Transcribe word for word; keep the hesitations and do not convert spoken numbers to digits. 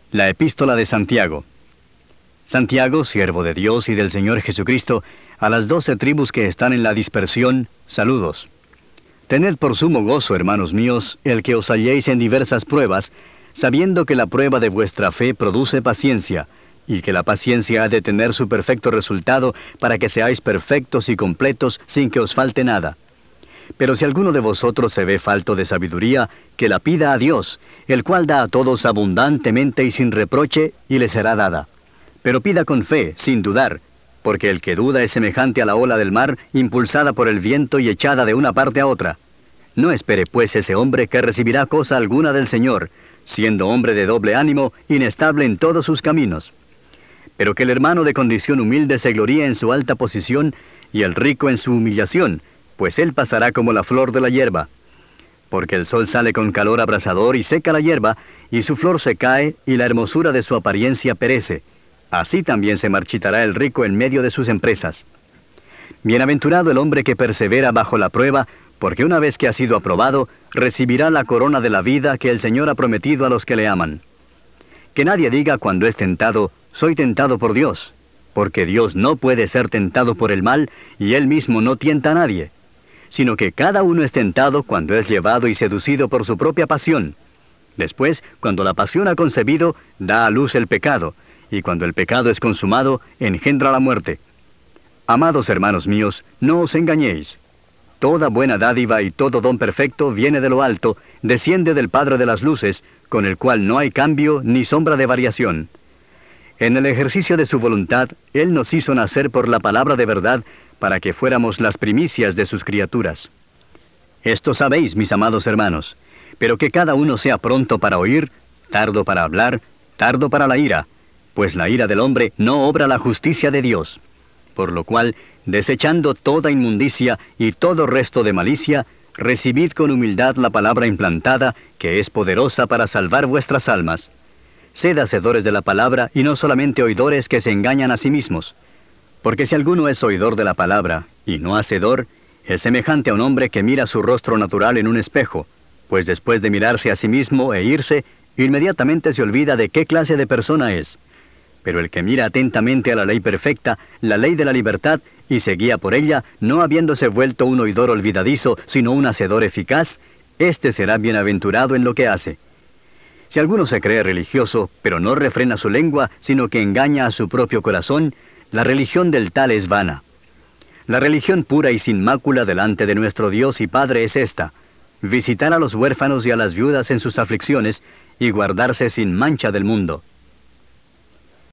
La Epístola de Santiago. Santiago, siervo de Dios y del Señor Jesucristo, a las doce tribus que están en la dispersión, saludos. Tened por sumo gozo, hermanos míos, el que os halléis en diversas pruebas, sabiendo que la prueba de vuestra fe produce paciencia, y que la paciencia ha de tener su perfecto resultado, para que seáis perfectos y completos sin que os falte nada. Pero si alguno de vosotros se ve falto de sabiduría, que la pida a Dios, el cual da a todos abundantemente y sin reproche, y le será dada. Pero pida con fe, sin dudar, porque el que duda es semejante a la ola del mar, impulsada por el viento y echada de una parte a otra. No espere pues ese hombre que recibirá cosa alguna del Señor, siendo hombre de doble ánimo, inestable en todos sus caminos. Pero que el hermano de condición humilde se gloríe en su alta posición, y el rico en su humillación, pues él pasará como la flor de la hierba. Porque el sol sale con calor abrasador y seca la hierba, y su flor se cae, y la hermosura de su apariencia perece. Así también se marchitará el rico en medio de sus empresas. Bienaventurado el hombre que persevera bajo la prueba, porque una vez que ha sido aprobado, recibirá la corona de la vida que el Señor ha prometido a los que le aman. Que nadie diga cuando es tentado, soy tentado por Dios, porque Dios no puede ser tentado por el mal, y Él mismo no tienta a nadie, sino que cada uno es tentado cuando es llevado y seducido por su propia pasión. Después, cuando la pasión ha concebido, da a luz el pecado, y cuando el pecado es consumado, engendra la muerte. Amados hermanos míos, no os engañéis. Toda buena dádiva y todo don perfecto viene de lo alto, desciende del Padre de las luces, con el cual no hay cambio ni sombra de variación. En el ejercicio de su voluntad, Él nos hizo nacer por la palabra de verdad, para que fuéramos las primicias de sus criaturas. Esto sabéis, mis amados hermanos, pero que cada uno sea pronto para oír, tardo para hablar, tardo para la ira, pues la ira del hombre no obra la justicia de Dios. Por lo cual, desechando toda inmundicia y todo resto de malicia, recibid con humildad la palabra implantada, que es poderosa para salvar vuestras almas. Sed hacedores de la palabra y no solamente oidores que se engañan a sí mismos. Porque si alguno es oidor de la palabra y no hacedor, es semejante a un hombre que mira su rostro natural en un espejo, pues después de mirarse a sí mismo e irse, inmediatamente se olvida de qué clase de persona es. Pero el que mira atentamente a la ley perfecta, la ley de la libertad, y se guía por ella, no habiéndose vuelto un oidor olvidadizo, sino un hacedor eficaz, éste será bienaventurado en lo que hace. Si alguno se cree religioso, pero no refrena su lengua, sino que engaña a su propio corazón, la religión del tal es vana. La religión pura y sin mácula delante de nuestro Dios y Padre es esta: visitar a los huérfanos y a las viudas en sus aflicciones, y guardarse sin mancha del mundo.